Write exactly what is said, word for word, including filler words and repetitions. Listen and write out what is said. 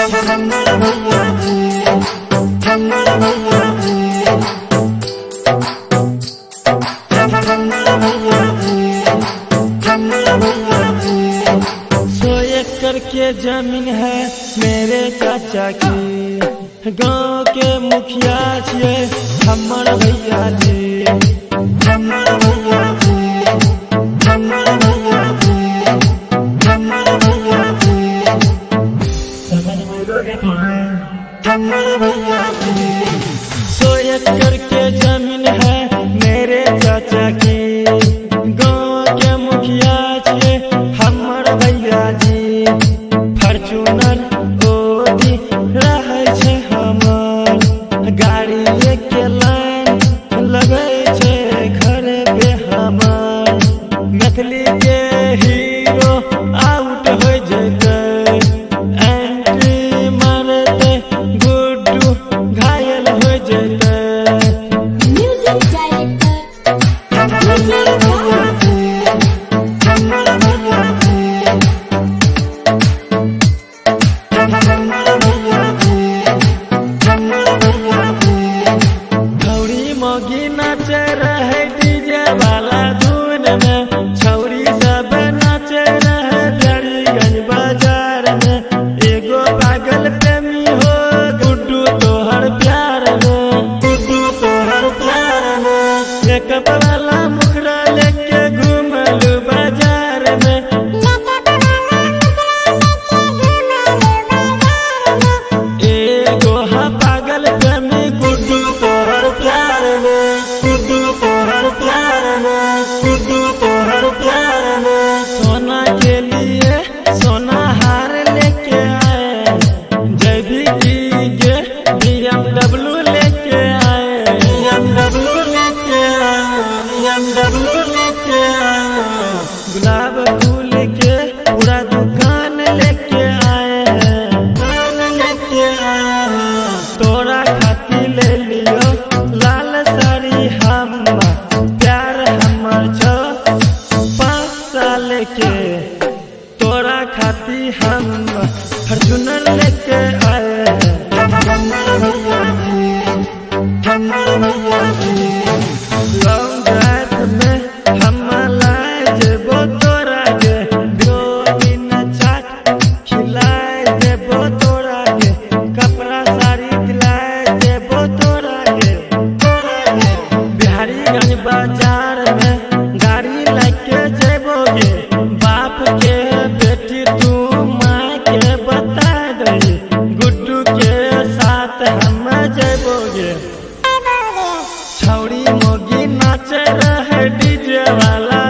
सौ एकड़ के जमीन है मेरे चाचा की, गांव के मुखिया छे हमर भैया जी, हमर भैया जी, हमर भैया जी, हमर भैया जी, हमर भैया जी। सौ एकड़ के जमीन है मेरे चाचा की, गांव के मुखिया छे हमर भैया जी, फॉर्च्यूनर ओदी रहे छे हमर, गाड़ी के लाइन लगे छे घर पे हमर, मैथिली के हीरो आउट हो जते, एंट्री मारते गुड्डू घायल हो जते। म्यूजिक डायरेक्टर छौरी मोगी नाचे रहे डीजे वाला धुन में, छौरी सब नाचे रहे बिहारीगंज बाजार में, एगो पागल प्रेमी हो गुड्डू तोहर प्यार में, गुड्डू तोहर प्यार में, मेकअप वाला मुखड़ा लेके घूमलू बाजार में, एगो हा पागल प्रेमी गुड्डू तोहर प्यार में, गुड्डू तोहर प्यार में, गुड्डू तोहर प्यार में। सोना के लिए सोना हार लेके आए, जब भी गे बी एम डब्ल्यू लेके आए, बी एम डब्ल्यू लेके आए, बी एम डब्ल्यू लेके आए, गुलाब फूल के पूरा दुकान लेके आए हैं, दुकान लेके आए हैं। तोरा खाती ले लियो लाल साड़ी हम, प्यार हमर छो पाँच साल के, तोरा खाती हम फॉर्च्यूनर लेके आए हैं, हमर भैया जी, हमर भैया जी। लॉन्ग ड्राइव में हम लाए जेबो तोरा के, गोविन चाट खिलाए देबो तोरा के, कपड़ा साड़ी दिलाए देबो तोरा के, तोरा के। बिहारीगंज बाजार में गाड़ी लेके जेबोगे, बाप के बेटी तू माँ के बता दही, गुड्डू के साथ हम जेबोगे। छौरी मोगी नाचे रहे डीजे वाला